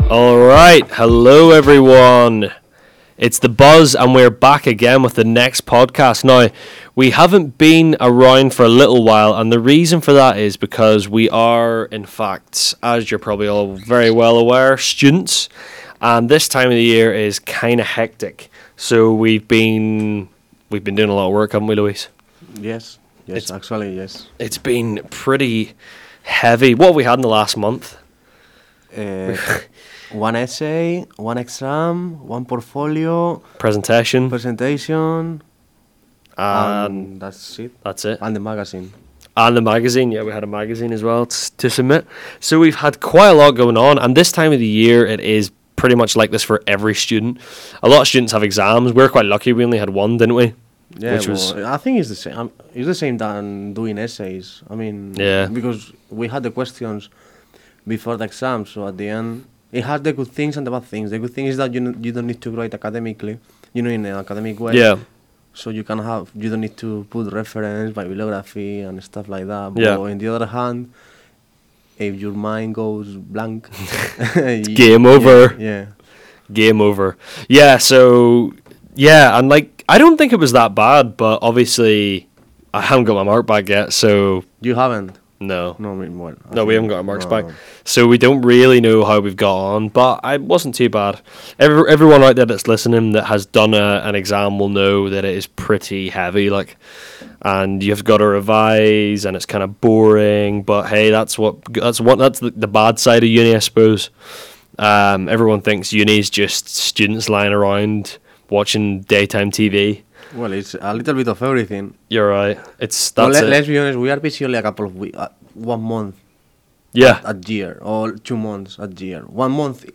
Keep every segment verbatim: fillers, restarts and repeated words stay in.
All right, hello everyone. It's the Buzz, and we're back again with the next podcast. Now, we haven't been around for a little while, and the reason for that is because we are, in fact, as you're probably all very well aware, students, and this time of the year is kind of hectic. So we've been we've been doing a lot of work, haven't we, Luis? Yes, yes, It's- actually, yes. It's been pretty heavy. What have we had in the last month? Uh, one essay, one exam, one portfolio, Presentation, presentation, and and that's it. that's it. And the magazine. And the magazine, yeah, we had a magazine as well t- to submit. So we've had quite a lot going on, and this time of the year, it is pretty much like this for every student. A lot of students have exams. We're quite lucky; we only had one, didn't we? Yeah, Which was- well, I think it's the same. um, It's the same than doing essays. I mean, Yeah. because we had the questions before the exam, so at the end, it has the good things and the bad things. The good thing is that you n- you don't need to write academically, you know, in an academic way. Yeah, So you can have, you don't need to put reference, bibliography and stuff like that. But Yeah. on the other hand, if your mind goes blank, game over. Yeah. game over. Yeah. So yeah, and like I don't think it was that bad, but obviously I haven't got my mark back yet. So You haven't? no. No, I mean, well, I No, we think- haven't got our marks no, back. no. So we don't really know how we've got on, but I wasn't too bad. Every, everyone out there that's listening that has done a, an exam will know that it is pretty heavy, like, and you've got to revise, and it's kind of boring. But hey, that's what that's what that's the, the bad side of uni, I suppose. Um, everyone thinks uni is just students lying around watching daytime T V. Well, it's a little bit of everything. You're right. It's Well, that's let, it. let's be honest, we are busy only a couple of weeks, uh, one month Yeah. a year, or two months a year. One month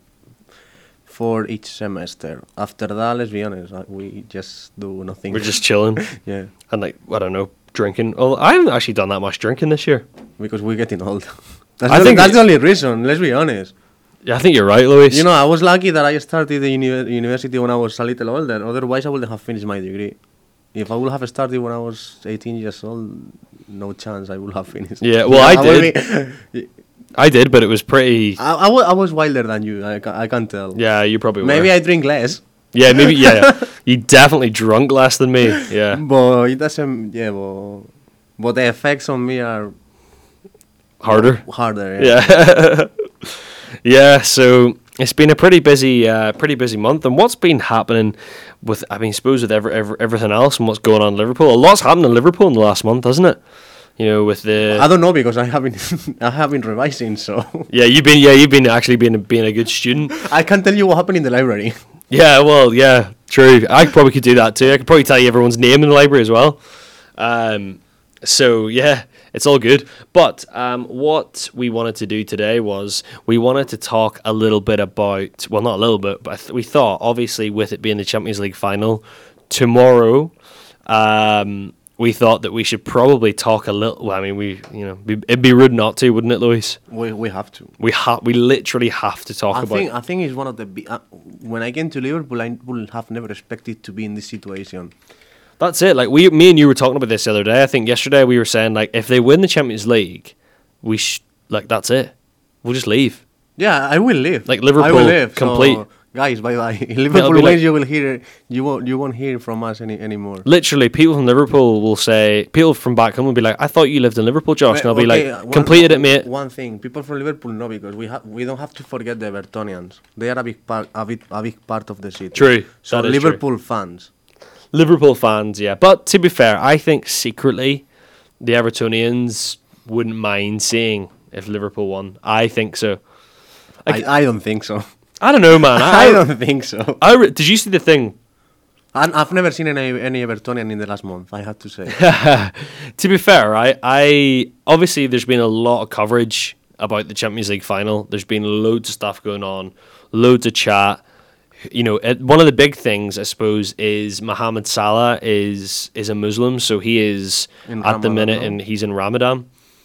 for each semester. After that, let's be honest, uh, we just do nothing. We're just chilling yeah, and like I don't know, drinking. Well, I haven't actually done that much drinking this year. because we're getting old. That's, I the, think that's it- the only reason, let's be honest. Yeah, I think you're right, Luis. You know, I was lucky that I started the uni- university when I was a little older. Otherwise, I wouldn't have finished my degree. If I would have started when I was eighteen years old, no chance I would have finished. Yeah, well, I would did. be- I did, but it was pretty. I, I, wa- I was wilder than you. I, ca- I can tell. Yeah, you probably were. Maybe I drink less, Yeah, maybe. Yeah, yeah. You definitely drunk less than me. Yeah. but it doesn't. Yeah, but but the effects on me are Harder. harder. Yeah. Yeah. Yeah. So it's been a pretty busy, uh, pretty busy month. And what's been happening with? I mean, suppose with every, every, everything else and what's going on in Liverpool. A lot's happened in Liverpool in the last month, hasn't it? You know, with the. I don't know because I haven't I have been revising, so Yeah, you've been. Yeah, you've been actually being being a good student. I can tell you what happened in the library. Yeah, well, yeah, true. I probably could do that too. I could probably tell you everyone's name in the library as well. Um, so yeah, it's all good. But um, what we wanted to do today was we wanted to talk a little bit about, well, not a little bit, but I th- we thought, obviously, with it being the Champions League final tomorrow, um, we thought that we should probably talk a little. Well, I mean, we, you know, be, it'd be rude not to, wouldn't it, Luis? We we have to. We ha- we literally have to talk I about. think I think it's one of the bi- uh, when I came to Liverpool, I would have never expected to be in this situation. That's it. Like we, me and you were talking about this the other day. I think yesterday we were saying like if they win the Champions League, we sh- like that's it. We'll just leave. Yeah, I will leave. Like I Liverpool, will leave. complete. So, guys, bye bye. If Liverpool be wins, like- you will hear you won't you won't hear from us any anymore. Literally, people from Liverpool will say, people from back home will be like, "I thought you lived in Liverpool, Josh," and I'll be Okay, uh, like, one- "Completed it, mate." One thing, people from Liverpool know because we have we don't have to forget the Evertonians. They are a big part a big a big part of the city. True, So that is true. Liverpool fans. Liverpool fans, yeah. But to be fair, I think secretly, the Evertonians wouldn't mind seeing if Liverpool won. I think so. Like, I, I don't think so. I don't know, man. I, I don't think so. I re- did you see the thing? And I've never seen any any Evertonian in the last month. I have to say. To be fair, right, I obviously there's been a lot of coverage about the Champions League final. There's been loads of stuff going on, loads of chat. You know, it, one of the big things I suppose is Mohamed Salah is is a Muslim, so he is In at the Ramadan, minute no? and he's in Ramadan.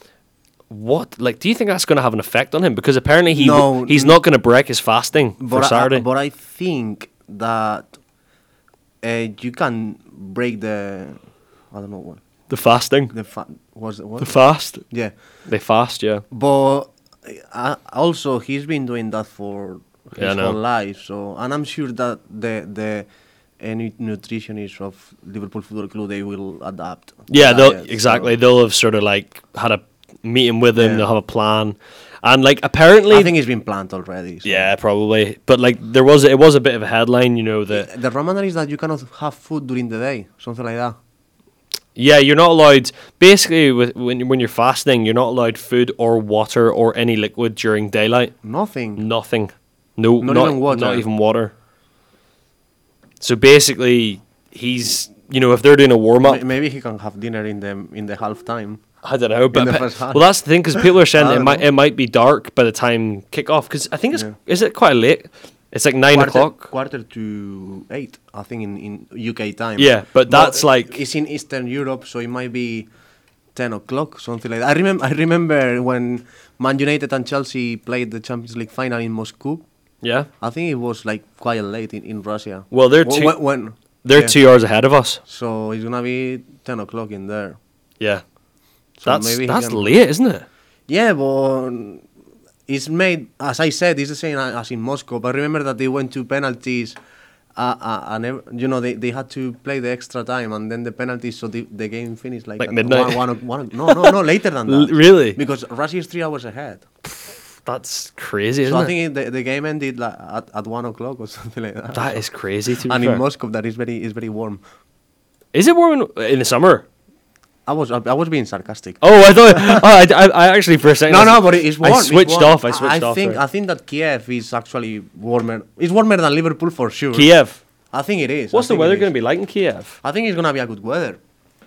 What like do you think that's going to have an effect on him? Because apparently he No, he's not going to break his fasting for But I, Saturday. but I think that uh, you can break the I don't know what the fasting, the fa- was it what the fast, yeah. they fast, yeah. But uh, also he's been doing that for his Yeah, I know. whole life. So, and I'm sure that the the any nutritionists of Liverpool Football Club they will adapt. Yeah, they'll diet, exactly. so- They'll have sort of like had a meeting with him. Yeah. They'll have a plan, and like apparently, I think it's been planned already. So. yeah, probably. But like there was it was a bit of a headline, you know that The Ramadan is that you cannot have food during the day, something like that. yeah, you're not allowed. Basically, with when when you're fasting, you're not allowed food or water or any liquid during daylight. Nothing. Nothing. No, Not not even water. Not even water. So basically, he's you know if they're doing a warm up, May- Maybe he can have dinner in the in the half time. I don't know, but the pe- first half. well, that's the thing because people are saying I it don't might know. it might be dark by the time kick off because I think it's Yeah. is it quite late? It's like nine quarter, o'clock. Quarter to eight, I think, in, in U K time. Yeah, but that's like- it's in Eastern Europe, so it might be ten o'clock, something like that. I remember. I remember when Man United and Chelsea played the Champions League final in Moscow. Yeah, I think it was like quite late in, in Russia. Well, they're Wh- two- when, when- they're yeah. two hours ahead of us. So it's gonna be ten o'clock in there. Yeah, So that's maybe he that's can- late, isn't it? Yeah, but it's made, as I said, it's the same as in Moscow. But remember that they went to penalties, uh, uh, and ev- you know they, they had to play the extra time and then the penalties, so the, the game finished like, Like at midnight? One, one, o- one, o- no, no, no, later than L- that. really? Because Russia is three hours ahead. That's crazy, isn't So I it? think it, the, the game ended like at, at one o'clock or something like that. That is crazy. To be and fair. in Moscow, that is very is very warm. Is it warm in, in the summer? I was I was being sarcastic. Oh, I thought. oh, I, I, I actually for a second. No, I- no, but it's warm. I it's switched warm. off. I switched I off. think there. I think that Kiev is actually warmer. It's warmer than Liverpool for sure. Kiev. I think it is. What's I the think weather it going is. to be like in Kiev? I think it's gonna be a good weather.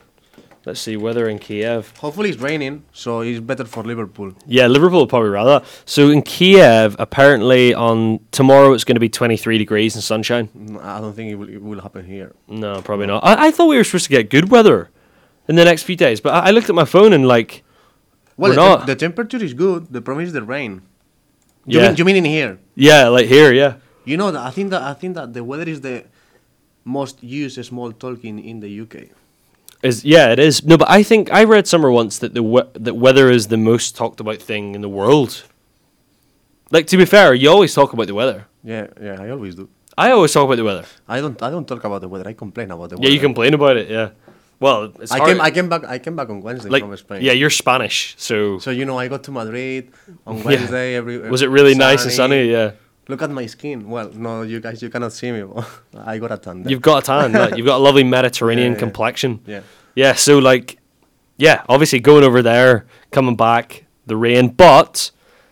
Let's see, weather in Kiev. Hopefully it's raining, so it's better for Liverpool. Yeah, Liverpool would probably rather. So in Kiev, apparently on tomorrow it's going to be twenty-three degrees and sunshine. Mm, I don't think it will, it will happen here. No, probably not. I, I thought we were supposed to get good weather in the next few days, but I, I looked at my phone and like, Well, we're the, not. tem- the temperature is good. The problem is the rain. You, Yeah. mean, you mean in here? yeah, like here, yeah. You know that I think that I think that the weather is the most used small talk in, in the U K. Is yeah, it is. No, but I think I read somewhere once that the we- that weather is the most talked about thing in the world. Like to be fair, you always talk about the weather. Yeah, yeah, I always do. I always talk about the weather. I don't I don't talk about the weather. I complain about the weather. Yeah, you complain about it. Yeah. Well, it's I hard. came I came back I came back on Wednesday like from Spain. yeah, you're Spanish, so, So you know I got to Madrid on Yeah. Wednesday. Every was it really nice and sunny? Yeah. Look at my skin. Well, no, you guys you cannot see me. But I got a tan. there. You've got a tan. like, you've got a lovely Mediterranean Yeah, yeah. complexion. Yeah. Yeah, so like, yeah, obviously going over there, coming back, the rain, but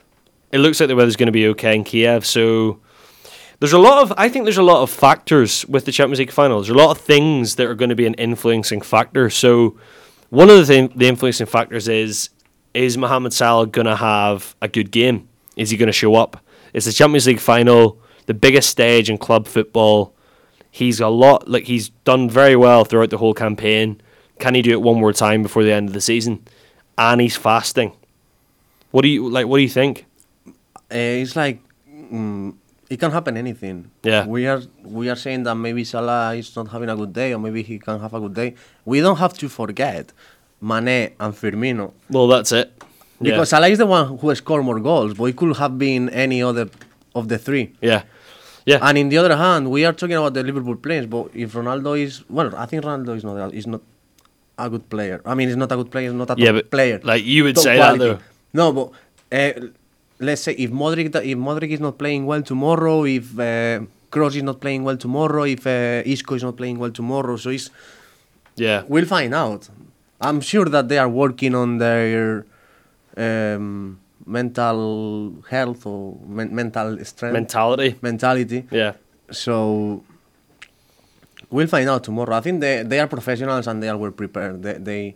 it looks like the weather's going to be okay in Kiev. So there's a lot of, I think there's a lot of factors with the Champions League final. There's a lot of things that are going to be an influencing factor. So one of the thing, the influencing factors is, is Mohamed Salah going to have a good game? Is he going to show up? It's the Champions League final, the biggest stage in club football. He's a lot, like he's done very well throughout the whole campaign. Can he do it one more time before the end of the season? And he's fasting. What do you like? What do you think? Uh, it's like mm, it can happen anything. Yeah. We are we are saying that maybe Salah is not having a good day, or maybe he can have a good day. We don't have to forget Mane and Firmino, Well, that's it. Yeah. because Salah is the one who scored more goals, but it could have been any other of the three. yeah, yeah, And in the other hand, we are talking about the Liverpool players, but if Ronaldo is well, I think Ronaldo is not a- is not a good player. I mean, he's not a good player, he's not a Yeah, top but, player. like, you would Top say that, quality. though. No, but uh, let's say if Modric if Modric is not playing well tomorrow, if uh, Kroos is not playing well tomorrow, if uh, Isco is not playing well tomorrow, so it's yeah. we'll find out. I'm sure that they are working on their um, mental health or men- mental strength, Mentality. mentality. Yeah, So we'll find out tomorrow. I think they they are professionals and they are well prepared. They they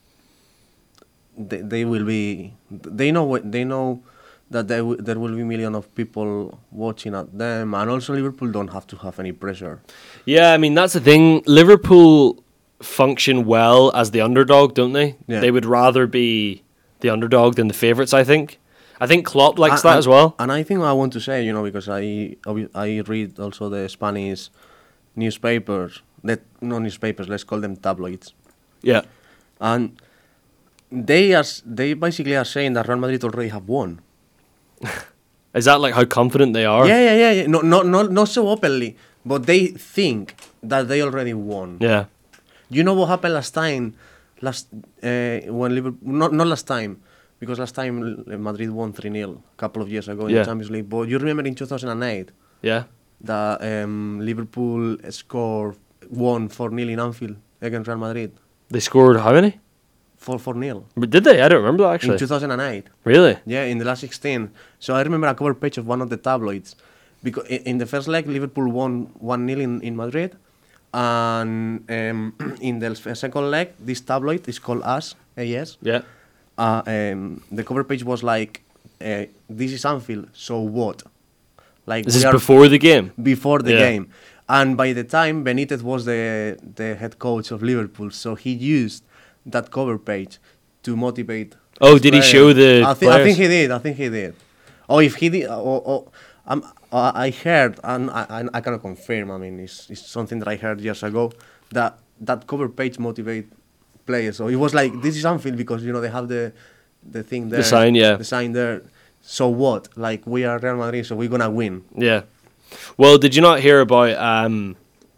they, they will be. They know what they know that there w- there will be millions of people watching at them, and also Liverpool don't have to have any pressure. yeah. I mean, that's the thing. Liverpool function well as the underdog, don't they? Yeah. They would rather be the underdog than the favourites. I think. I think Klopp likes A- that and- as well. And I think I want to say, you know, because I obvi- I read also the Spanish newspapers. That no newspapers. Let's call them tabloids. Yeah, And they are s- they basically are saying that Real Madrid already have won. Is that like how confident they are? Yeah, yeah, yeah, yeah. No, not, not, not so openly, but they think that they already won. Yeah. You know what happened last time? Last uh, when Liverpool, not not last time, because last time uh, Madrid won three nil a couple of years ago in Yeah. the Champions League. But you remember in two thousand eight Yeah. that um, Liverpool scored won four nil in Anfield against Real Madrid. They scored how many? four four nil But did they? I don't remember that in actually. two thousand eight. Really? Yeah, in the last sixteen. So I remember a cover page of one of the tabloids. Because i- in the first leg, Liverpool won one nil in, in Madrid. And um, in the f- second leg, this tabloid is called Us, A S. Yeah. Uh, um, the cover page was like, uh, this is Anfield, so what? Like This we is are before the game. before the Yeah. game. And by the time Benitez was the, the head coach of Liverpool, so he used that cover page to motivate. Oh, his did he players. show the I, thi- I think players? he did. I think he did. Or if he did, or, or um, uh, I heard, and I, I, I cannot confirm. I mean, it's, it's something that I heard years ago that that cover page motivate players. So it was like, this is Anfield because you know they have the the thing there, sign, yeah. the sign there. So what? Like we are Real Madrid, so we're gonna win. Yeah. Well, did you not hear about um,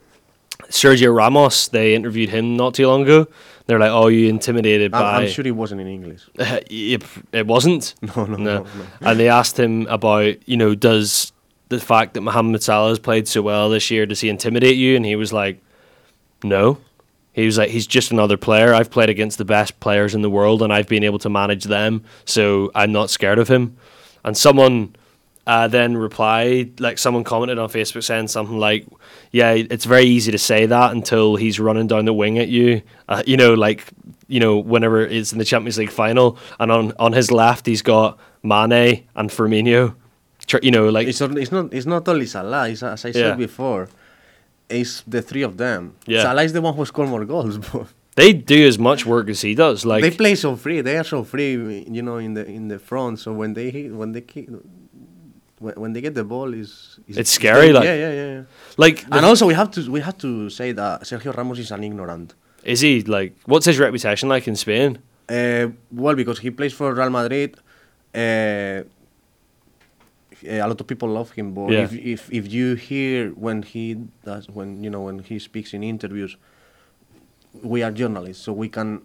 Sergio Ramos? They interviewed him not too long ago. They're like, "Oh, you intimidated I'm, by?" I'm sure it wasn't in English. it, it wasn't. No, no, no, no. And they asked him about, you know, does the fact that Mohamed Salah has played so well this year, does he intimidate you? And he was like, no. He was like, he's just another player. I've played against the best players in the world, and I've been able to manage them, so I'm not scared of him. And someone uh, then replied, like someone commented on Facebook saying something like, yeah, it's very easy to say that until he's running down the wing at you, uh, you know, like, you know, whenever it's in the Champions League final, and on, on his left he's got Mane and Firmino, Tr- you know, like, It's not, it's not, it's not only Salah. It's, as I Yeah. said before, it's the three of them. Yeah. Salah is the one who scored more goals, but they do as much work as he does. Like, they play so free. They are so free, you know, in the in the front. So when they hit, when they kick, when, when they get the ball, is It's scary, like- yeah, yeah, yeah. yeah. like, And also we have to we have to say that Sergio Ramos is an ignorant. is he like? What's his reputation like in Spain? Uh, well, because he plays for Real Madrid, uh, a lot of people love him. But Yeah. if, if if you hear when he does, when you know when he speaks in interviews, we are journalists, so we can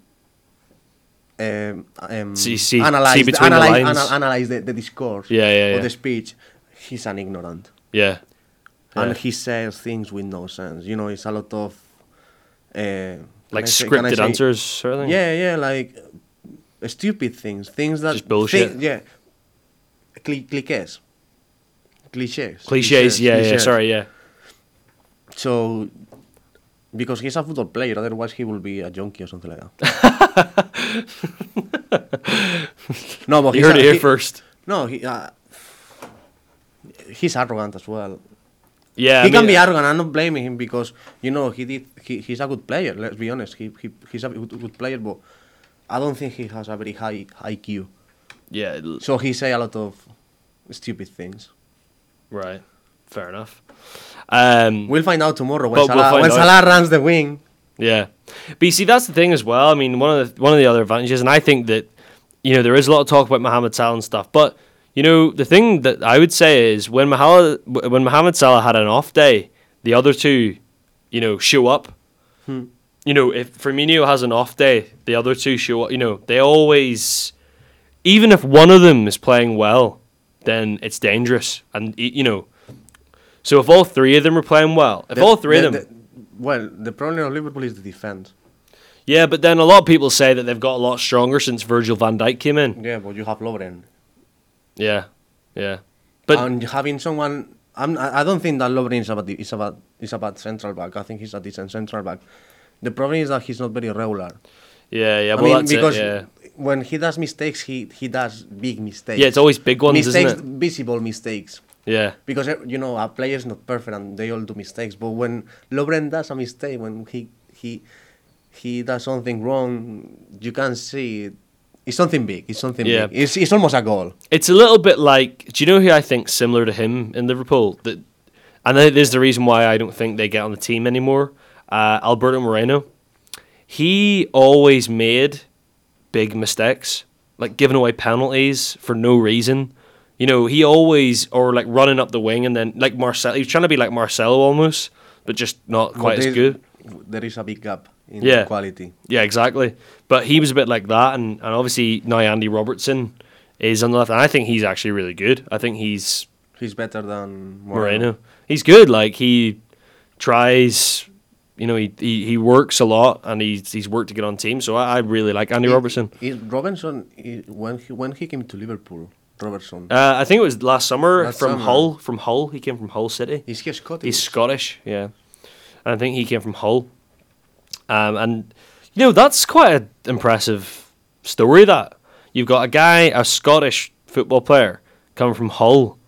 um, um, See- see- analyze see the, between the analyze, lines. ana- analyze the, the discourse Yeah, yeah, or yeah. the speech. He's an ignorant, Yeah, and Yeah. he says things with no sense. You know, it's a lot of uh, can like I say- can I scripted say- answers, sort of thing. Yeah, yeah, like uh, stupid things, things that Just bullshit. thi- yeah, Cli- cliches, cliches, cliches. Yeah, yeah. cliches. Sorry, yeah. So, because he's a football player, otherwise he will be a junkie or something like that. no, but You he's heard a- it here he- first. No, he, uh, he's arrogant as well. Yeah, he I can mean, be arrogant. I'm not blaming him because you know he did. He, he's a good player. Let's be honest. He, he he's a good, good player, but I don't think he has a very high I Q. Yeah, l- So he say a lot of stupid things. right. Fair enough. Um, We'll find out tomorrow when But we'll Salah find when out. Salah runs the wing. Yeah, but you see, that's the thing as well. I mean, one of the one of the other advantages, and I think that you know there is a lot of talk about Mohamed Salah and stuff, but you know the thing that I would say is when Mohamed when Mohamed Salah had an off day, the other two, you know, show up. Hmm. You know, if Firmino has an off day, the other two show up. You know, they always, even if one of them is playing well, then it's dangerous, and y- you know. So if all three of them are playing well, if The- all three the- of them. the- well, the problem of Liverpool is the defense. Yeah, but then a lot of people say that they've got a lot stronger since Virgil van Dijk came in. Yeah, but you have Lovren. Yeah, yeah. But and having someone, I'm, I I don't think that Lovren is about is about is about central back. I think he's a decent central back. The problem is that he's not very regular. yeah, yeah, I well mean, that's because it. Yeah, when he does mistakes, he he does big mistakes. yeah, it's always big ones, mistakes, isn't it? visible mistakes. Yeah, Because eh, you know a player is not perfect and they all do mistakes. But when Lovren does a mistake, when he he he does something wrong, you can see it. It's something big. It's something Yeah. big. It's it's almost a goal. it's a little bit like. Do you know who I think similar to him in Liverpool? That, and that is the reason why I don't think they get on the team anymore. Uh, Alberto Moreno. He always made big mistakes, like giving away penalties for no reason. You know, he always, or like running up the wing and then like Marcelo, he was trying to be like Marcelo almost, but just not But quite as there- good. There is a big gap in Yeah. quality. Yeah, exactly. But he was a bit like that, and, and obviously now Andy Robertson is on the left, and I think he's actually really good. I think he's He's better than Moreno. Moreno. He's good. Like he tries, you know, he, he, he works a lot, and he's he's worked to get on team. So I, I really like Andy He- Robertson. he- Robinson, he- when he when he came to Liverpool, Robertson, Uh, I think it was last summer Last from summer. Hull. From Hull, he came from Hull City. is he Scottish? He's Scottish, yeah. And I think he came from Hull. Um, and, you know, that's quite an impressive story, that. You've got a guy, a Scottish football player, coming from Hull,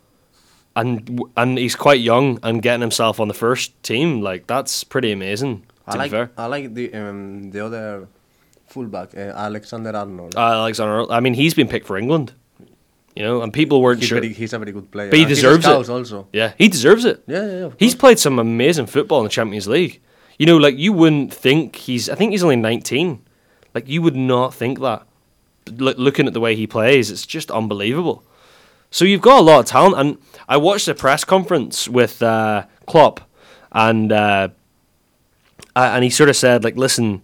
and and he's quite young and getting himself on the first team. Like, that's pretty amazing, to I like be fair. I like the um, the other fullback, uh, Alexander Arnold. Uh, Alexander, I mean, he's been picked for England, you know, and people weren't he's, sure. very, he's a very good player. But he And he's a deserves it. scout also. Yeah, he deserves it. Yeah, yeah, yeah. of He's course. played some amazing football in the Champions League. You know, like you wouldn't think he's. I think he's only nineteen. Like you would not think that. Look, looking at the way he plays, it's just unbelievable. So you've got a lot of talent, and I watched the press conference with uh, Klopp, and uh, uh, and he sort of said, like, listen,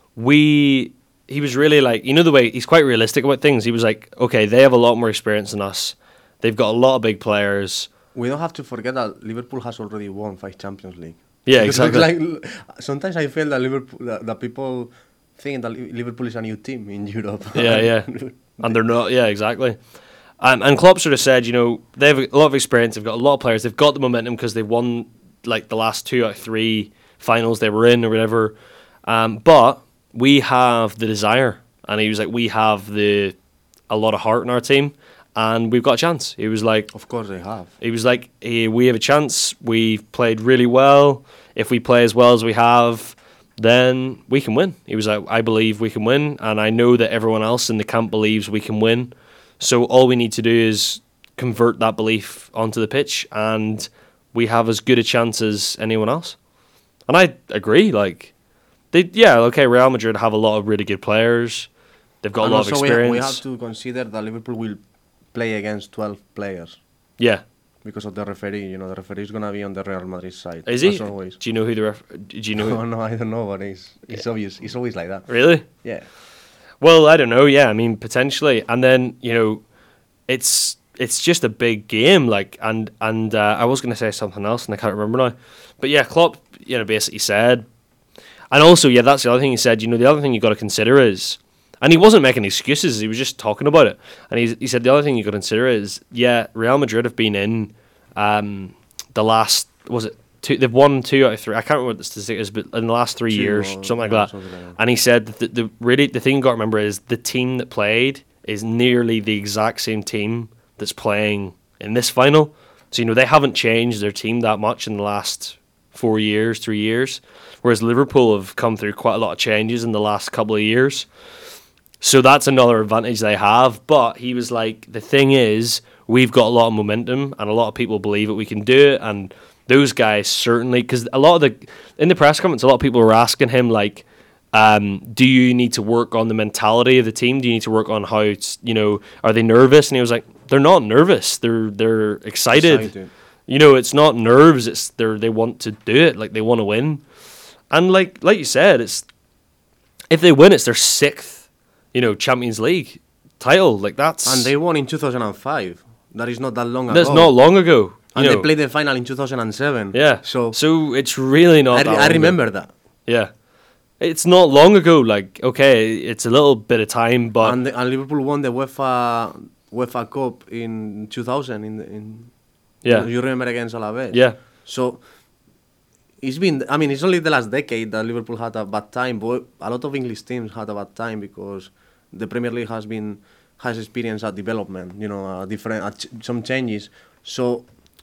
we. He was really like, you know, the way he's quite realistic about things. He was like, okay, they have a lot more experience than us. They've got a lot of big players. We don't have to forget that Liverpool has already won five Champions League. Yeah, Because exactly. Like, sometimes I feel that Liverpool, that, that people think that Li- Liverpool is a new team in Europe. Yeah, yeah. And they're not, yeah, exactly. Um, and Klopp sort of said, you know, they have a lot of experience, they've got a lot of players, they've got the momentum because they've won like the last two out of three finals they were in or whatever. Um, but we have the desire. And he was like, we have the a lot of heart in our team, and we've got a chance. He was like, Of course they have. he was like, hey, we have a chance. We've played really well. If we play as well as we have, then we can win. He was like, I believe we can win, and I know that everyone else in the camp believes we can win. So all we need to do is convert that belief onto the pitch, and we have as good a chance as anyone else. And I agree. Like, they, yeah, okay, Real Madrid have a lot of really good players. They've got And a lot of also we, experience. we have to consider that Liverpool will play against twelve players yeah. because of the referee. You know, the referee is going to be on the Real Madrid side. Is he? As always. Do you know who the ref? Do you know? No, Who, no, I don't know, but it's, it's obvious. It's always like that. really? Yeah. Well, I don't know. Yeah, I mean potentially, and then you know, it's it's just a big game. Like, and and uh, I was going to say something else, and I can't remember now. But yeah, Klopp, you know, basically said, and also yeah, that's the other thing he said. You know, the other thing you got to consider is, and he wasn't making excuses. He was just talking about it, and he he said the other thing you got to consider is, yeah, Real Madrid have been in um, the last was it. Two, they've won two out of three. I can't remember what the statistic is, but in the last three Two years, or- something like yeah, that. something like that. And he said that the, the really the thing you got to remember is the team that played is nearly the exact same team that's playing in this final. So you know they haven't changed their team that much in the last four years, three years, whereas Liverpool have come through quite a lot of changes in the last couple of years. So that's another advantage they have. But he was like, the thing is, we've got a lot of momentum, and a lot of people believe that we can do it, and those guys certainly, because a lot of the in the press conference, a lot of people were asking him like, um, "Do you need to work on the mentality of the team? Do you need to work on how it's, you know, are they nervous?" And he was like, "They're not nervous. They're they're excited. Excited. You know, it's not nerves. It's they they want to do it. Like they want to win, and like like you said, it's if they win, it's their sixth, you know, Champions League title. Like that's And they won in two thousand five. That is not that long that's ago. not long ago. You And know. they played the final in two thousand seven. Yeah. So, so it's really not. I, that re- long I ago. remember that. Yeah, it's not long ago. Like okay, it's a little bit of time, but And, the, and Liverpool won the UEFA UEFA Cup in two thousand. In, the, in yeah, you remember against Alaves. yeah, So it's been. I mean, it's only the last decade that Liverpool had a bad time, but a lot of English teams had a bad time because the Premier League has been has experienced a development. You know, a different a ch- some changes. So.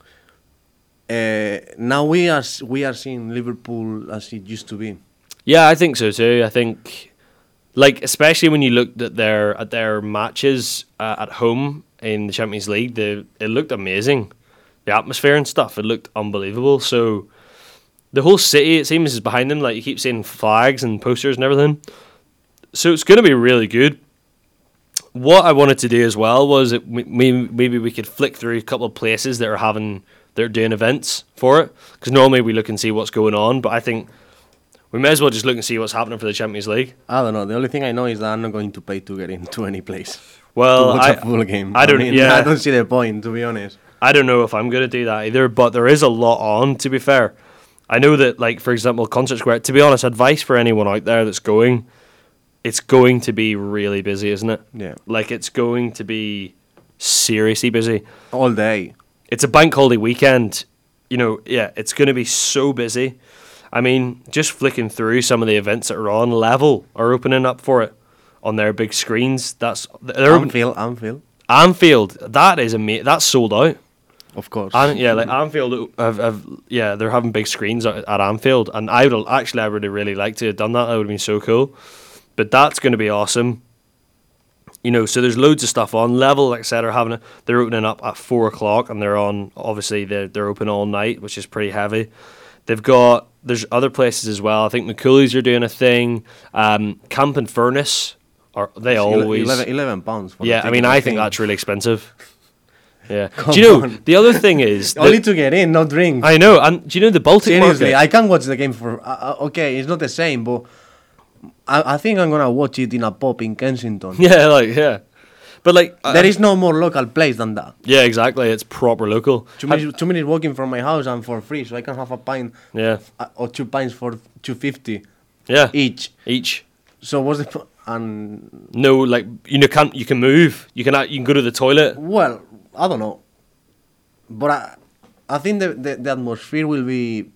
Uh, now we are s- we are seeing Liverpool as it used to be. yeah. I think so too. I think, like especially when you looked at their at their matches uh, at home in the Champions League, the it looked amazing. The atmosphere and stuff, it looked unbelievable. So the whole city, it seems, is behind them. Like you keep seeing flags and posters and everything. So it's going to be really good. what I wanted to do as well was it, maybe maybe we could flick through a couple of places that are having they're doing events for it, because normally we look and see what's going on, but I think we may as well just look and see what's happening for the Champions League. I don't know. The only thing I know is that I'm not going to pay to get into any place. Well, to watch I, a full game. I don't. mean, yeah, I don't see the point, to be honest. I don't know if I'm going to do that either, but there is a lot on, to be fair. I know that, like, for example, Concert Square, to be honest, advice for anyone out there that's going, it's going to be really busy, isn't it? Yeah. Like, it's going to be seriously busy. All day. It's a bank holiday weekend. You know, yeah, it's going to be so busy. I mean, just flicking through some of the events that are on, Level are opening up for it on their big screens. That's they're open- Anfield, Anfield. Anfield, that is ama- that's sold out. Of course. And yeah, like Anfield, have, have, yeah, they're having big screens at, at Anfield, and I would actually, I would have really liked to have done that. That would have been so cool. But that's going to be awesome. You know, so there's loads of stuff on. Level, like I said, are having a, they're opening up at four o'clock, and they're on. Obviously, they're they're open all night, which is pretty heavy. They've got there's other places as well. I think McCooley's are doing a thing. Um, Camp and Furnace are they It's always eleven, eleven pounds. For yeah, the I mean, ticket, I think that's really expensive. Yeah. Come do you know on. the other thing is Only that- to get in, not drink. I know, and do you know the Baltic Seriously, market? I can watch the game for. Uh, uh, okay, it's not the same, but I, I think I'm gonna watch it in a pub in Kensington. Yeah, like yeah, but like uh, There is no more local place than that. yeah, exactly. It's proper local. Two minutes, two minutes walking from my house and for free, so I can have a pint Yeah, uh, or two pints for two fifty yeah. each. Each. So what's the po- and No, like you know, can't you can move. You can act- you can go to the toilet. well, I don't know, but I, I think the, the the atmosphere will be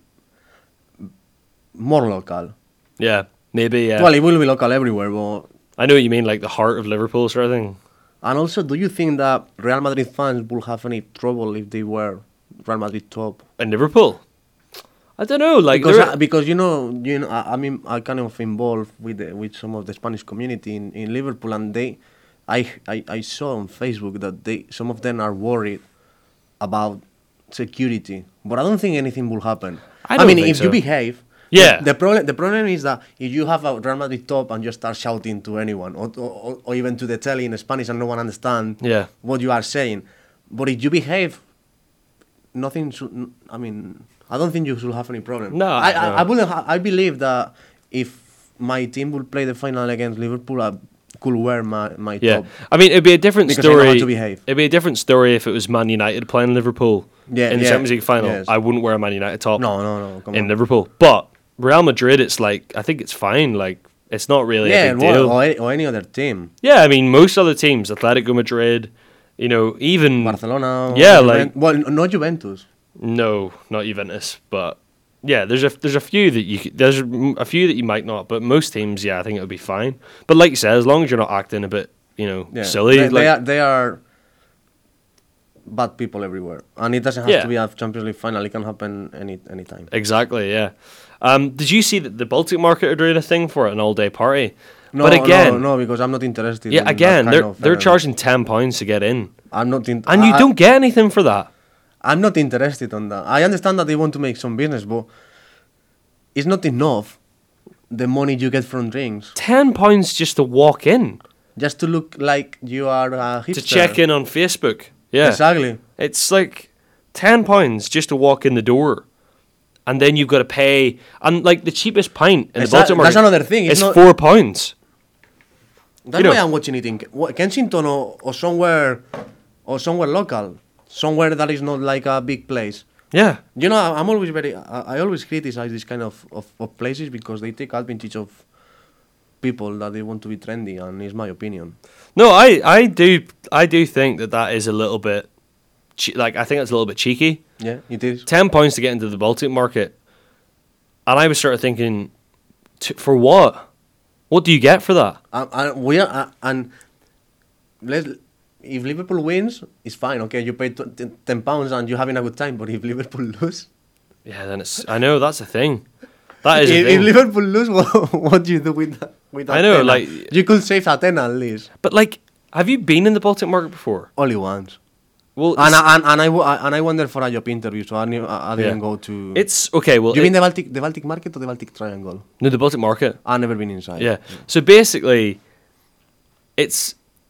more local. Yeah, maybe. Yeah. Well, it will be local everywhere, but I know what you mean, like the heart of Liverpool sort of thing. and also, do you think that Real Madrid fans will have any trouble if they were Real Madrid top? In Liverpool, I don't know. Like Because, there- I, because you know, you know, I, I mean, I kind of involved with the, with some of the Spanish community in, in Liverpool, and they, I, I I saw on Facebook that they some of them are worried about security, but I don't think anything will happen. I don't mean, think if so. you behave. Yeah. The, the problem the problem is that if you have a Real Madrid top and you start shouting to anyone or, or, or even to the telly in Spanish and no one understands Yeah. what you are saying, but if you behave, nothing should. I mean, I don't think you should have any problem. No, I I, no. I wouldn't. Ha- I believe that if my team would play the final against Liverpool, I could wear my my yeah. top. I mean, it'd be a different Because they know story. how to behave. It'd be a different story if it was Man United playing Liverpool Yeah, in the yeah, Champions League final. yes. I wouldn't wear a Man United top. No, no, no. Come in on. Liverpool. But Real Madrid, it's like I think it's fine. Like it's not really yeah, a big well, deal. or, any- or any other team. Yeah, I mean most other teams, Atletico Madrid, you know, even Barcelona. Yeah, Juven- like- well, n- not Juventus. no, not Juventus, but yeah, there's a there's a few that you c- there's a few that you might not, but most teams, yeah, I think it would be fine. But like you said, as long as you're not acting a bit, you know, Yeah, silly, They, like they are they are bad people everywhere, and it doesn't have Yeah. to be a Champions League final. It can happen any any time. exactly, yeah. Um, did you see that the Baltic market are doing a thing for it, an all day party? No, but again, no, no, because I'm not interested. yeah, in that again, kind they're of, they're uh, charging ten pounds to get in, I'm not in, and you I- don't get anything for that. I'm not interested on that. I understand that they want to make some business, but it's not enough. The money you get from drinks, Ten pounds just to walk in, just to look like you are a hipster. to check in on Facebook. Yeah, Exactly. it's like ten pounds just to walk in the door, and then you've got to pay. And like the cheapest pint in the Exa- Baltic market, that's another thing, it's It's not- four pounds. That's You why know- I'm watching it in Ke- what- Kensington or, or somewhere, or somewhere local, somewhere that is not like a big place. Yeah, You know, I- I'm always very. I, I always criticize this kind of, of, of places because they take advantage of people that they want to be trendy, and it's my opinion. no, I I do I do think that that is a little bit, che- like I think that's a little bit cheeky. Yeah, it is. Ten pounds to get into the Baltic market, and I was sort of thinking, t- for what? What do you get for that? And, and we are, uh, and let if Liverpool wins, it's fine. Okay, you pay tw- t- ten pounds and you're having a good time. But if Liverpool lose, Yeah, then it's. I know that's a thing. That is if, a if thing. Liverpool lose, what, what do you do with that? With that I know, tenner? like- you could save a ten at least. But like, have you been in the Baltic market before? Only once. Well, And it's- I, and, and I w- and I went there for a job interview, so I knew, I, I didn't Yeah. go to. it's okay. Well, you it- mean the Baltic, the Baltic market or the Baltic Triangle? no, the Baltic market. I've never been inside. Yeah. So basically, it's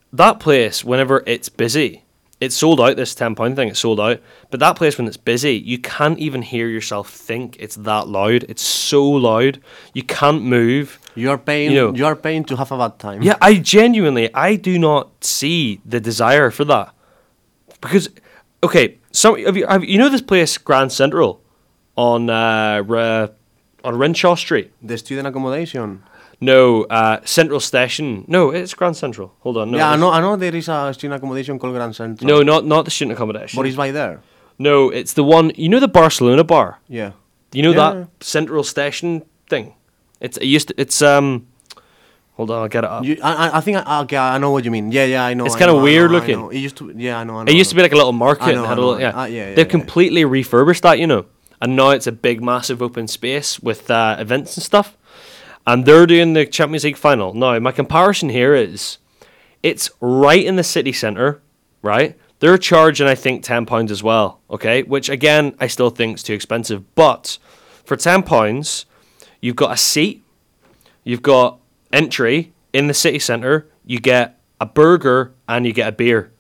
that place, whenever it's busy, it's sold out. This ten pound thing, it's sold out. But that place, when it's busy, you can't even hear yourself think. It's that loud. It's so loud. You can't move. You are paying. You know- you are paying to have a bad time. Yeah, I genuinely, I do not see the desire for that. Because, okay, so have you, have, you know this place, Grand Central, on uh, Re, on Renshaw Street? The student accommodation. No, uh, Central Station. No, it's Grand Central. Hold on. No, yeah, I it's- know. I know there is a student accommodation called Grand Central. No, not not the student accommodation. but it's by there. No, it's the one. You know the Barcelona bar. Yeah. You know Yeah. that Central Station thing. It's it used to. It's um. Hold on, I'll get it up. You, I, I- I think I, okay, I know what you mean. Yeah, yeah, I know. It's I kinda know, I weird know, I looking. know. It used to. Yeah, I know. I know It used to be like a little market. I and know, had I a little, know. yeah. Ah, yeah, yeah, They've yeah. completely refurbished that, you know, and now it's a big, massive open space with uh, events and stuff. And they're doing the Champions League final. Now, my comparison here is, it's right in the city centre, right? They're charging, I think, ten pounds as well, okay? Which, again, I still think is too expensive. But for ten pounds, you've got a seat, you've got entry in the city centre, you get a burger, and you get a beer.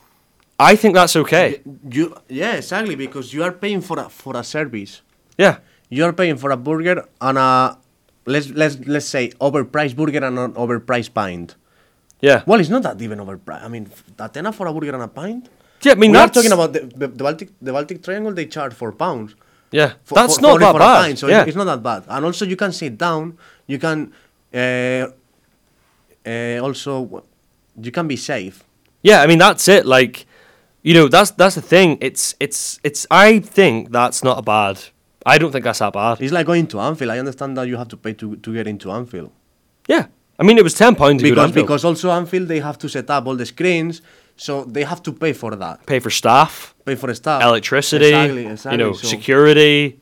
I think that's okay. You yeah, exactly, because you are paying for a for a service. Yeah. You are paying for a burger and a let's let's let's say overpriced burger and an overpriced pint. Yeah. Well, it's not that even overpriced. I mean, Athena for a burger and a pint. Yeah, I mean, we are that's... talking about the, the, the Baltic the Baltic Triangle. They charge four pounds. Yeah, For, that's for, not for, that for bad. A pint, so yeah. it's, it's not that bad. And also, you can sit down. You can uh, uh, also you can be safe. Yeah, I mean, that's it. Like, you know, that's that's the thing. It's it's it's. I think that's not bad. I don't think that's that bad. It's like going to Anfield. I understand that you have to pay to, to get into Anfield. Yeah, I mean, it was ten pounds to go to Because Anfield. because also Anfield they have to set up all the screens, so they have to pay for that. Pay for staff, Pay for staff, electricity, exactly, exactly. you know, so, security.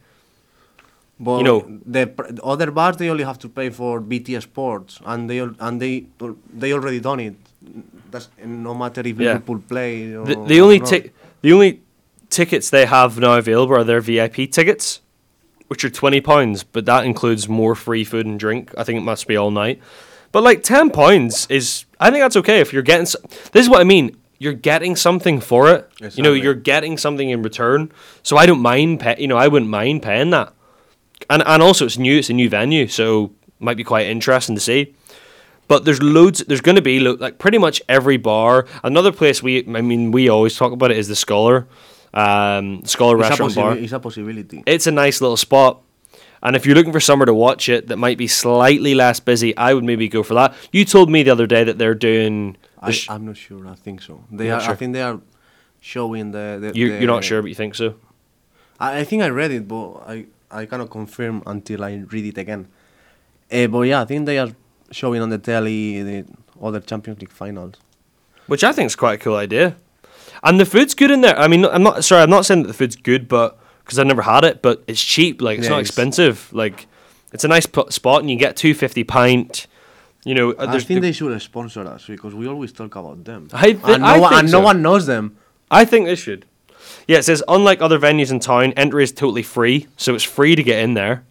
but you know- the, pr- the other bars they only have to pay for B T Sports, and they al- and they al- they already done it. That's no matter if Yeah. Liverpool play. Or, The, the only or not. ti- the only tickets they have now available are their V I P tickets, which are twenty pounds, but that includes more free food and drink. I think it must be all night. But like ten pounds is, I think that's okay if you're getting. s- This is what I mean. You're getting something for it. You know, Exactly. you're getting something in return. So I don't mind. Pay, you know, I wouldn't mind paying that. And and also it's new. It's a new venue, so might be quite interesting to see. But there's loads. There's going to be lo- like pretty much every bar. Another place we, I mean, we always talk about it is the Scholar, um, Scholar It's a, Restaurant Bar. possibi- it's a possibility. It's a nice little spot. And if you're looking for somewhere to watch it that might be slightly less busy, I would maybe go for that. You told me the other day that they're doing. The I, sh- I'm not sure. I think so. They You're are. not sure? I think they are showing the. the you, the you're not sure, but you think so. I, I think I read it, but I, I cannot confirm until I read it again. Uh, but yeah, I think they are showing on the telly the other Champions League finals. Which I think is quite a cool idea. And the food's good in there. I mean, I'm not sorry. I'm not saying that the food's good, but because I've never had it, but it's cheap. Like it's Yeah, not it's- expensive. Like it's a nice p- spot, and you get two fifty pint. You know, uh, I there's think the- they should sponsor us because we always talk about them. I thi- and no, I one, think and so. no one knows them. I think they should. Yeah, it says unlike other venues in town, entry is totally free, so it's free to get in there.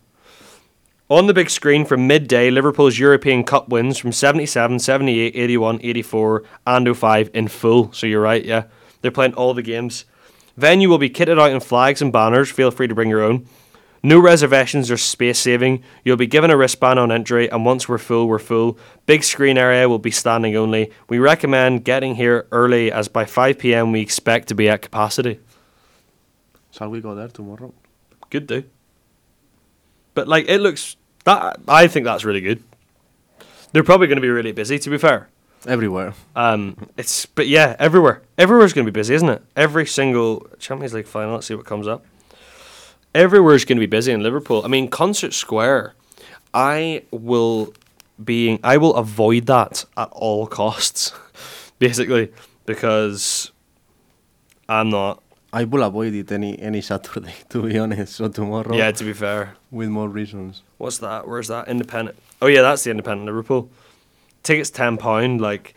On the big screen from midday, Liverpool's European Cup wins from seventy-seven, seventy-eight, eighty-one, eighty-four, and oh five in full. So you're right, yeah. They're playing all the games. Venue will be kitted out in flags and banners. Feel free to bring your own. No reservations or space saving. You'll be given a wristband on entry, and once we're full, we're full. Big screen area will be standing only. We recommend getting here early, as by five p.m. we expect to be at capacity. Shall we go there tomorrow? Good do. But like it looks that I think that's really good. They're probably going to be really busy, to be fair. Everywhere. Um, it's but yeah, everywhere. Everywhere's going to be busy, isn't it? Every single Champions League final. Let's see what comes up. Everywhere's going to be busy in Liverpool. I mean, Concert Square. I will being I will avoid that at all costs, basically, because I'm not. I will avoid it any any Saturday, to be honest. So tomorrow, Yeah, to be fair. with more reasons. What's that? Where's that? Independent. Oh yeah, that's the Independent Liverpool. Tickets ten pound. Like,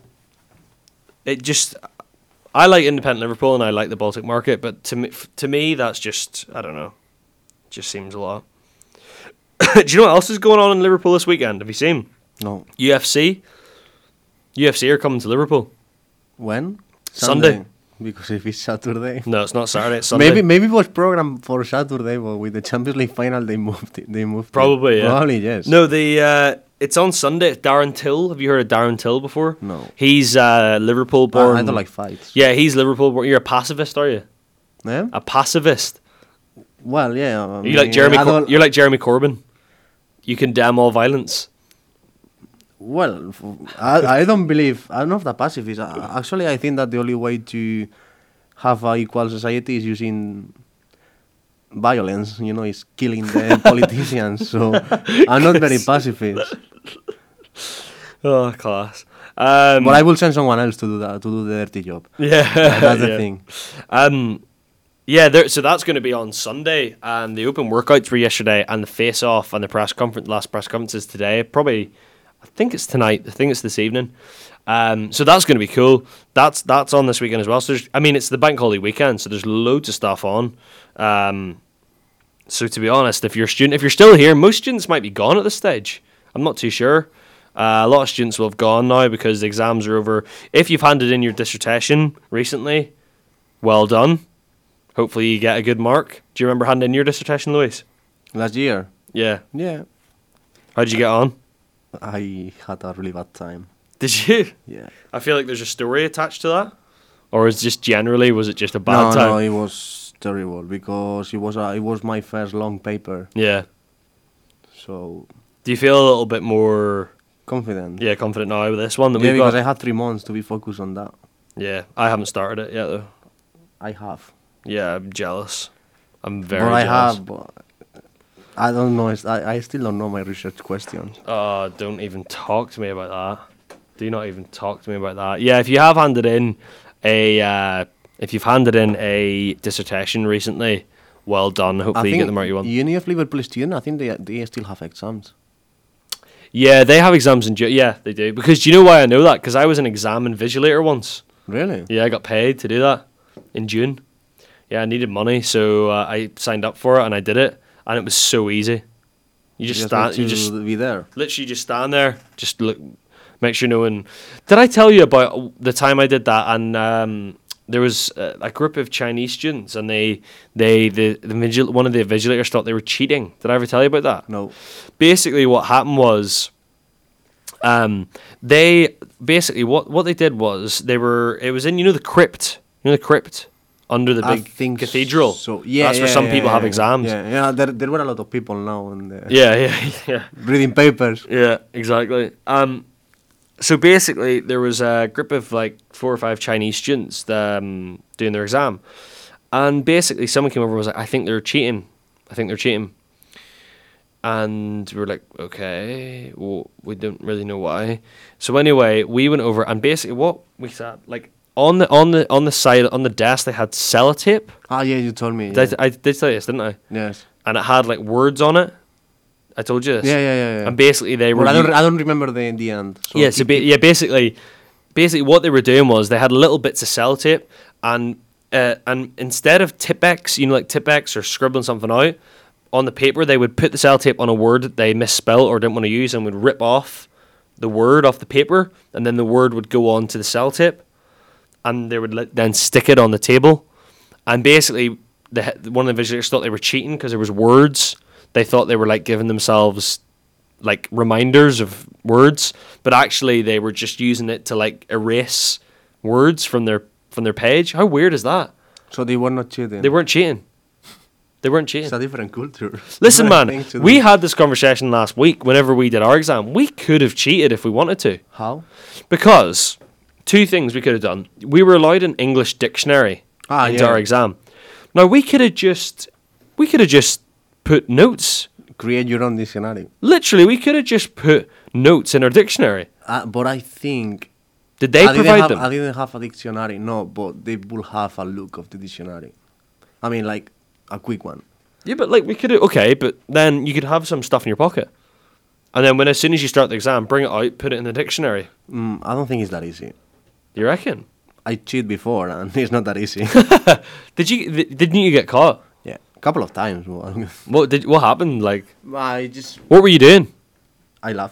it just. I like Independent Liverpool and I like the Baltic Market, but to me, to me, that's just I don't know. Just seems a lot. Do you know what else is going on in Liverpool this weekend? Have you seen No. U F C? U F C are coming to Liverpool. When? Sunday. Because if it's Saturday. No, it's not Saturday. It's Sunday. Maybe maybe it was programmed for Saturday, but with the Champions League final, they moved it. They moved Probably, it. yeah. Probably, yes. No, the uh, it's on Sunday. Darren Till. Have you heard of Darren Till before? No. He's uh, Liverpool born. I, I don't like fights. Yeah, he's Liverpool born. You're a pacifist, are you? Yeah? A pacifist. Well, yeah. I You like mean, Jeremy? I Cor- don't- you're like Jeremy Corbyn. You condemn all violence. Well, f- I, I don't believe. I'm not the pacifist. Uh, Actually, I think that the only way to have an equal society is using violence. You know, is killing the politicians. So I'm not very pacifist. Oh, class. Um, But I will send someone else to do that, to do the dirty job. yeah, That's the yeah. thing. Um, yeah, there, so that's going to be on Sunday, and the open workouts were yesterday, and the face-off and the press conference, last press conference is today. Probably, I think it's tonight. I think it's this evening. Um, so that's going to be cool. That's that's on this weekend as well. So there's, I mean, it's the bank holiday weekend, so there's loads of stuff on. Um, so to be honest, if you're a student, if you're still here, most students might be gone at this stage. I'm not too sure. Uh, a lot of students will have gone now because the exams are over. If you've handed in your dissertation recently, well done. Hopefully you get a good mark. Do you remember handing in your dissertation, Luis? Last year, Yeah. yeah, How did you get on? I had a really bad time. Did you? Yeah. I feel like there's a story attached to that. Or is just generally, was it just a bad no, time? no, it was terrible because it was a, it was my first long paper. Yeah. So Do you feel a little bit more, confident. yeah, confident now with this one that Yeah, we've because got? I had three months to be focused on that. Yeah, I haven't started it yet though. I have. Yeah, I'm jealous. I'm very but I jealous. have. But I don't know. it's- I, I still don't know my research questions. Oh, don't even talk to me about that. Do not even talk to me about that. Yeah, if you have handed in a, uh, if you've handed in a dissertation recently, well done. Hopefully you get the mark you want. Uni of Liverpool student, I think they they still have exams. Yeah, they have exams in June. Yeah, they do. Because do you know why I know that? Because I was an exam invigilator once. Really? Yeah, I got paid to do that in June. Yeah, I needed money, so uh, I signed up for it and I did it, and it was so easy. You just You stand. need You to just be there. literally just stand there, just look, make sure no one. Did I tell you about the time I did that? And um, there was a, a group of Chinese students, and they, they, the, the vigil, one of the invigilators thought they were cheating. Did I ever tell you about that? No. Basically, what happened was, um, they basically what what they did was they were it was in you know the crypt, you know the crypt under the I big think cathedral. So yeah, That's where yeah, some yeah, people yeah, have yeah. exams. Yeah, yeah. There, there were a lot of people now and uh, Yeah, yeah, yeah. reading papers. Yeah, exactly. Um, so basically, there was a group of like four or five Chinese students um, doing their exam, and basically, someone came over and was like, "I think they're cheating. I think they're cheating." And we were like, "Okay, well, we don't really know why." So anyway, we went over, and basically, what we sat like on the on the on the side on the desk, they had sellotape. Ah, yeah, you told me. Did Yeah. I, I did tell you this, didn't I? Yes. And it had like words on it. I told you this. Yeah, yeah, yeah, yeah. And basically, they were. But I u- don't, I don't remember the in the end. So yeah, so keep- ba- yeah, basically, basically what they were doing was they had little bits of sellotape, and uh, and instead of Tipex, you know, like Tipex or scribbling something out on the paper, they would put the sellotape on a word that they misspelled or didn't want to use, and would rip off the word off the paper, and then the word would go on to the sellotape, and they would let, then stick it on the table, and basically, the he- one of the visitors thought they were cheating because there was words. They thought they were like giving themselves like reminders of words, but actually they were just using it to like erase words from their from their page. How weird is that? So they were not cheating. They weren't cheating. They weren't cheating. It's a different culture. Listen, Different man, thing to we do. had this conversation last week whenever we did our exam. We could have cheated if we wanted to. How? Because two things we could have done. We were allowed an English dictionary Ah, into yeah. our exam. Now we could have just we could have just put notes. Create your own dictionary. Literally, we could have just put notes in our dictionary. Uh, but I think Did they I didn't provide have, them? I didn't have a dictionary, no, but they will have a look of the dictionary. I mean, like a quick one. Yeah, but like we could have. Okay, but then you could have some stuff in your pocket, and then when as soon as you start the exam, bring it out, put it in the dictionary. Mm, I don't think it's that easy. You reckon? I cheat before, and it's not that easy. Did you? th- Didn't you get caught? yeah, a couple of times. but What did? What happened? Like, I just what were you doing? I laughed.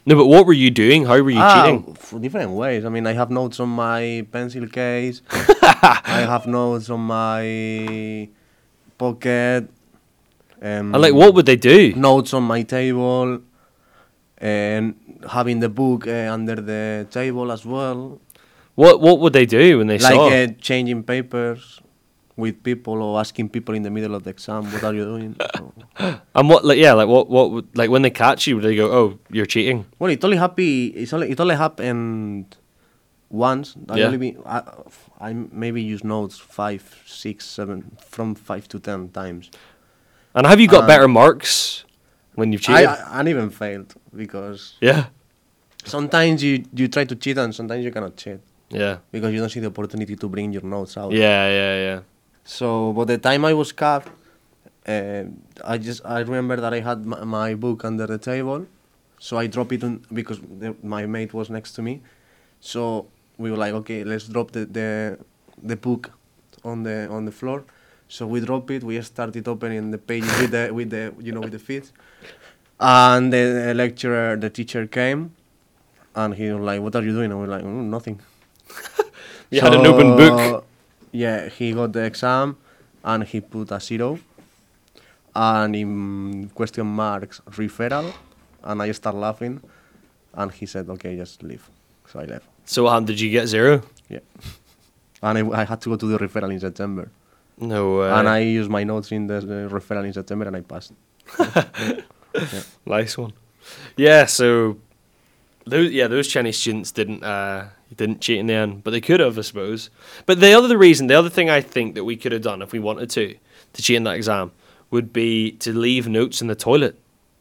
No, but what were you doing? How were you Ah, cheating? for different ways. I mean, I have notes on my pencil case. I have notes on my pocket. Um, And like, what would they do? Notes on my table, and having the book uh, under the table as well. What What would they do when they Like saw? uh, changing papers with people or asking people in the middle of the exam, what are you doing? So- And what, like, yeah, like what, what would, like when they catch you, would they go, "Oh, you're cheating"? Well, it only happy. It's only it only happened once. I Yeah. only be, I, I maybe use notes five, six, seven, from five to ten times. And have you got Um, better marks when you've I, cheated? I and even failed because yeah, sometimes you you try to cheat and sometimes you cannot cheat yeah, because you don't see the opportunity to bring your notes out. yeah, yeah, yeah. So by the time I was caught, uh, I just I remember that I had my, my book under the table, so I dropped it on, because the, my mate was next to me. So we were like, okay, let's drop the, the the book on the on the floor. So we drop it. We started opening the pages with the with the you know with the feet, and the lecturer, the teacher came, and he was like, "What are you doing?" And we were like, mm, "Nothing." You had an open book. Yeah, he got the exam, and he put a zero, and in question marks referral, and I started laughing, and he said, "Okay, just leave." So I left. So, um, did you get zero? Yeah, and I, I had to go to the referral in September, No way. and I used my notes in the, the referral in September, and I passed. Yeah. Nice one. Yeah, so those yeah those Chinese students didn't uh didn't cheat in the end, but they could have, I suppose. But the other reason, the other thing I think that we could have done if we wanted to to cheat in that exam would be to leave notes in the toilet.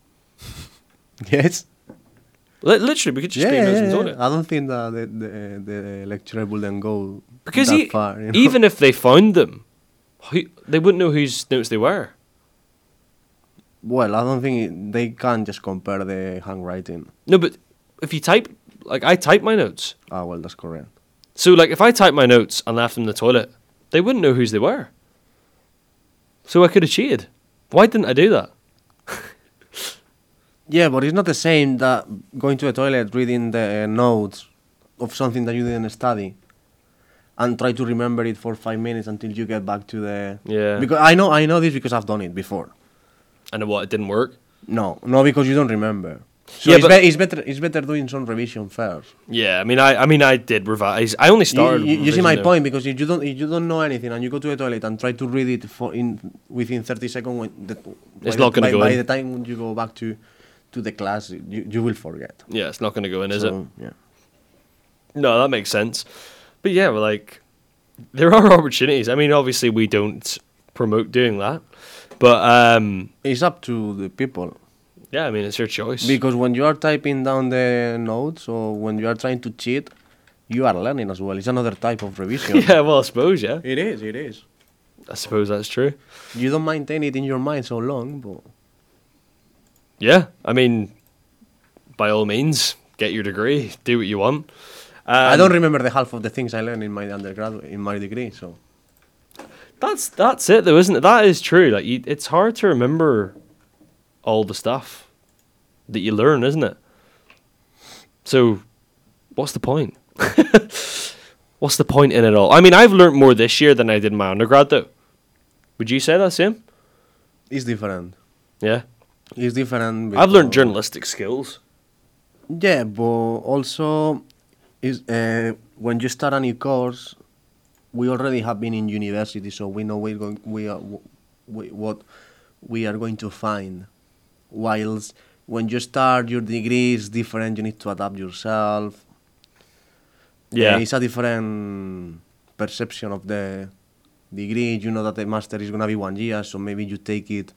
Yes. Li- Literally, we could just Yeah, leave yeah, notes in the yeah. toilet. I don't think that the, the, the lecturer wouldn't go Because that e- far. You know? even if they found them, who, they wouldn't know whose notes they were. Well, I don't think it, they can just compare the handwriting. No, but if you type, like I type my notes. Ah, well, that's correct. So, like, if I typed my notes and left them in the toilet, they wouldn't know whose they were. So I could have cheated. Why didn't I do that? Yeah, but it's not the same that going to the toilet, reading the uh, notes of something that you didn't study, and try to remember it for five minutes until you get back to the. Yeah. Because I know I know this because I've done it before. And what, it didn't work? No, no, because you don't remember. So Yeah, it's, but- be- it's better. It's better doing some revision first. Yeah, I mean, I, I mean, I did revise. I only You, started. you, you see my revision, though. point, because if you don't if you don't know anything and you go to the toilet and try to read it for in within thirty seconds, when the, It's by not the- gonna by, go by in. the time when you go back to to the class, you, you will forget. Yeah, it's not going to go in, is So, yeah. it? No, that makes sense. But yeah, well, like, there are opportunities. I mean, obviously, we don't promote doing that, but um, It's up to the people. yeah, I mean, it's your choice. Because when you are typing down the notes or when you are trying to cheat, you are learning as well. It's another type of revision. yeah, well, I suppose, yeah, It is, it is. I suppose that's true. You don't maintain it in your mind so long, but Yeah, I mean, by all means, get your degree, do what you want. Um, I don't remember the half of the things I learned in my undergrad in my degree. So That's that's it, though, isn't it? That is true. Like, you, it's hard to remember all the stuff that you learn, isn't it? So, what's the point? What's the point in it all? I mean, I've learned more this year than I did in my undergrad, though. Would you say that same? it's different. Yeah, It's different. I've learned because- journalistic skills. Yeah, but also is uh, when you start a new course, we already have been in university, so we know we're going, we are we, what we are going to find. Whilst when you start your degree is different, you need to adapt yourself. Yeah, Uh, it's a different perception of the degree. You know that the master is gonna be one year, so maybe you take it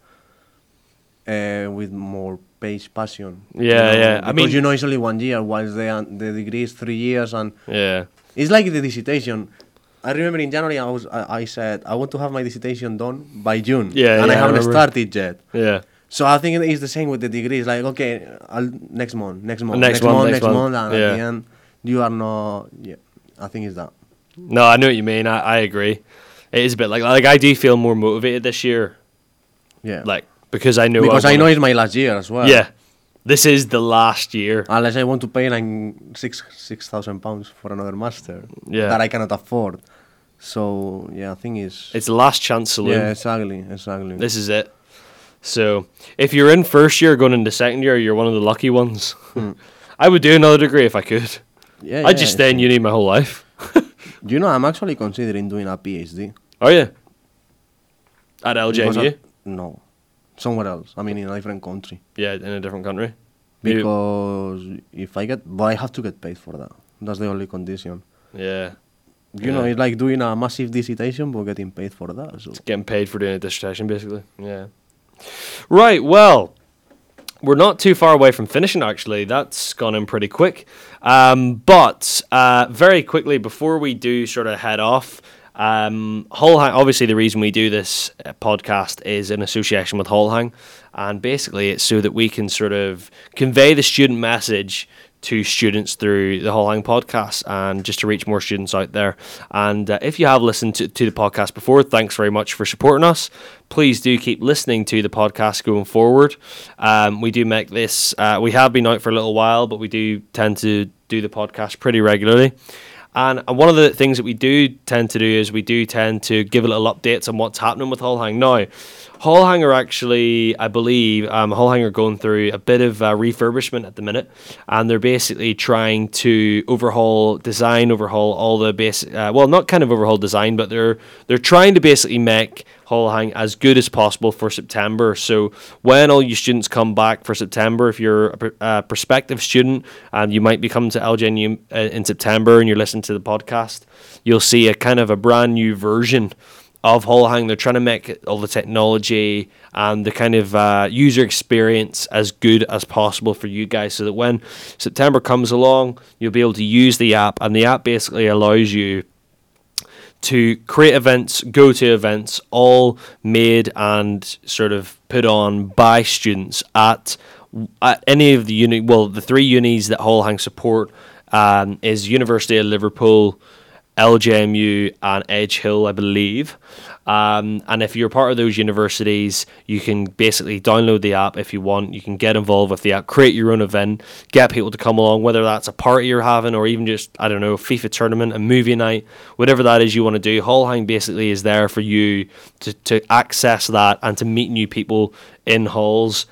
uh, with more pace, passion. Yeah, you know, yeah. I Because mean- you know it's only one year, whilst the the degree is three years, and yeah, it's like the dissertation. I remember in January I was I, I said I want to have my dissertation done by June. Yeah, and yeah, I I haven't remember. started yet. yeah. So I think it's the same with the degree. It's like, okay, I'll, next month, next month, Next next, month, month, next next month. month, and Yeah. at the end you are not. Yeah, I think it's that. No, I know what you mean. I, I agree. It is a bit like like I do feel more motivated this year, Yeah, like because I know because I, wanna- know it's my last year as well. Yeah, This is the last year. Unless I want to pay like six six thousand pounds for another master Yeah. that I cannot afford. So yeah, I think is It's the last chance saloon. yeah, exactly, exactly. This is it. So if you're in first year going into second year, you're one of the lucky ones. I would do another degree if I could. yeah, I'd yeah, just stay in so- uni my whole life. You know, I'm actually considering doing a PhD. Are you? At L J M Because U? I- no, somewhere else. I mean, in a different country. Yeah, in a different country. Maybe- Because if I get, but I have to get paid for that. That's the only condition. Yeah. You know, Yeah. it's like doing a massive dissertation but getting paid for that. So Getting paid for doing a dissertation, basically. Yeah. Right, well, we're not too far away from finishing, actually. That's gone in pretty quick. Um, but uh, very quickly, before we do sort of head off, um, Hullhang, obviously the reason we do this uh, podcast is in association with Hullhang. And basically it's so that we can sort of convey the student message to students through the Hullhang podcast and just to reach more students out there. And uh, if you have listened to, to the podcast before, thanks very much for supporting us. Please do keep listening to the podcast going forward. Um, we do make this, uh, we have been out for a little while, but we do tend to do the podcast pretty regularly. And one of the things that we do tend to do is we do tend to give a little updates on what's happening with Hullhang. Now, Hullhang are actually, I believe, um, Hullhang are going through a bit of uh, refurbishment at the minute, and they're basically trying to overhaul design, overhaul all the basic, uh, well, not kind of overhaul design, but they're they're trying to basically make Hullhang as good as possible for September. So when all you students come back for September, if you're a, pr- a prospective student and you might be coming to L J N U uh, in September and you're listening to the podcast, you'll see a kind of a brand new version of Hullhang. They're trying to make all the technology and the kind of uh, user experience as good as possible for you guys, so that when September comes along, you'll be able to use the app, and the app basically allows you to create events, go to events, all made and sort of put on by students at, at any of the uni. Well, the three unis that Hullhang support um, is University of Liverpool, L J M U and Edge Hill, I believe. Um, and if you're part of those universities, you can basically download the app if you want. You can get involved with the app, create your own event, get people to come along, whether that's a party you're having or even just, I don't know, a FIFA tournament, a movie night, whatever that is you want to do. Hullhang basically is there for you to, to access that and to meet new people in halls.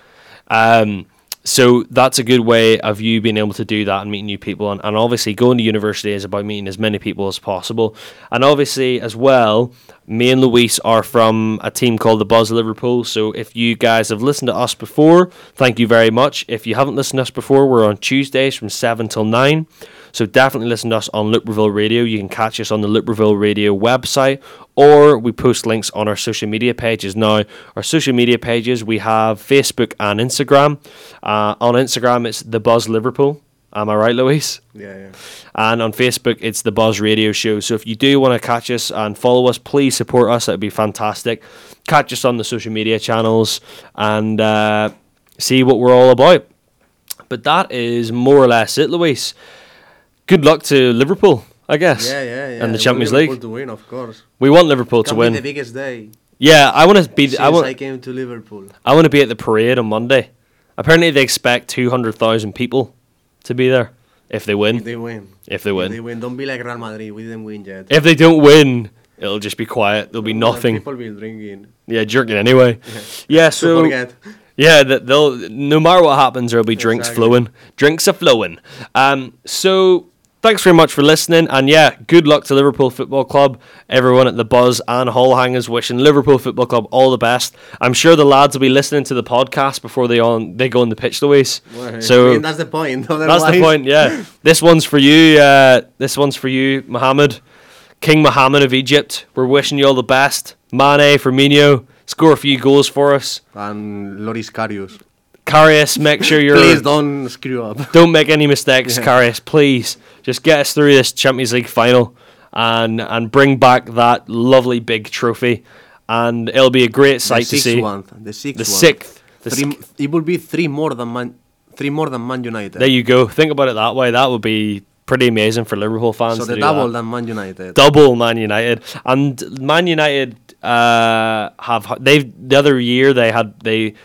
Um, So that's a good way of you being able to do that and meeting new people. And, and obviously going to university is about meeting as many people as possible. And obviously as well, me and Luis are from a team called the Buzz Liverpool. So if you guys have listened to us before, thank you very much. If you haven't listened to us before, we're on Tuesdays from seven till nine. So definitely listen to us on Libreville Radio. You can catch us on the Libreville Radio website, or we post links on our social media pages. Now, our social media pages, we have Facebook and Instagram. Uh, on Instagram, it's The Buzz Liverpool. Am I right, Luis? yeah, yeah. And on Facebook, it's The Buzz Radio Show. So if you do want to catch us and follow us, please support us. That would be fantastic. Catch us on the social media channels and uh, see what we're all about. But that is more or less it, Luis. Good luck to Liverpool, I guess. Yeah, yeah, yeah. And the We Champions want League. Liverpool to win, of course. We want Liverpool to Can win. be the biggest day Yeah, I want to be. since I I, want. came to Liverpool. I want to be at the parade on Monday. Apparently, they expect two hundred thousand people to be there if they If win. they win. If they If win. they win. Don't be like Real Madrid. We didn't win yet. If they don't win, it'll just be quiet. There'll be nothing. People will drinking. Yeah, jerking anyway. Yeah, To so forget. yeah, that they'll no matter what happens, there'll be drinks Exactly. flowing. Drinks are flowing. Um, so thanks very much for listening, and yeah, good luck to Liverpool Football Club. Everyone at the Buzz and Hullhang is wishing Liverpool Football Club all the best. I'm sure the lads will be listening to the podcast before they on they go on the pitch, Louise. Well, So I mean, that's the point. that's the Otherwise- point. Yeah, this one's for you. Uh, this one's for you, Mohammed, King Mohammed of Egypt. We're wishing you all the best. Mane, Firmino, score a few goals for us. And Loris Karius. Karius, make sure you're. Please don't screw up. Don't make any mistakes, Yeah. Karius. Please, just get us through this Champions League final, and and bring back that lovely big trophy, and it'll be a great sight the to sixth see. one. The sixth The one. sixth. The Three, sixth. it will be three more than Man. Three more than Man United. There you go. Think about it that way. That would be pretty amazing for Liverpool fans. so to the do double that. than Man United. double Man United, and Man United uh, have they've the other year they had they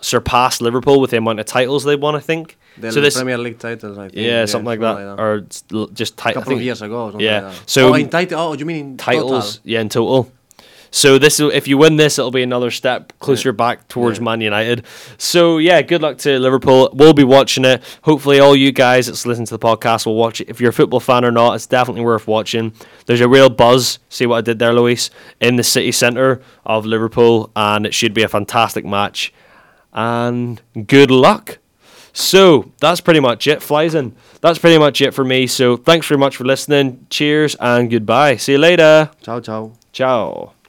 surpass Liverpool with the amount of titles they won, I think. The so this, Premier League titles, I think. yeah, something like that, like that. or it's l- just A titles. couple of years ago. Something Yeah. Like that. So oh, in title. Oh, you mean in titles? Total? Yeah, in total. So this, will- if you win this, it'll be another step closer Yeah. back towards Yeah. Man United. So yeah, good luck to Liverpool. We'll be watching it. Hopefully, all you guys that's listening to the podcast will watch it. If you're a football fan or not, it's definitely worth watching. There's a real buzz. See what I did there, Luis, in the city centre of Liverpool, and it should be a fantastic match. And good luck. So that's pretty much it, Flyzen. That's pretty much it for me. So thanks very much for listening. Cheers and goodbye. See you later. Ciao, ciao. Ciao.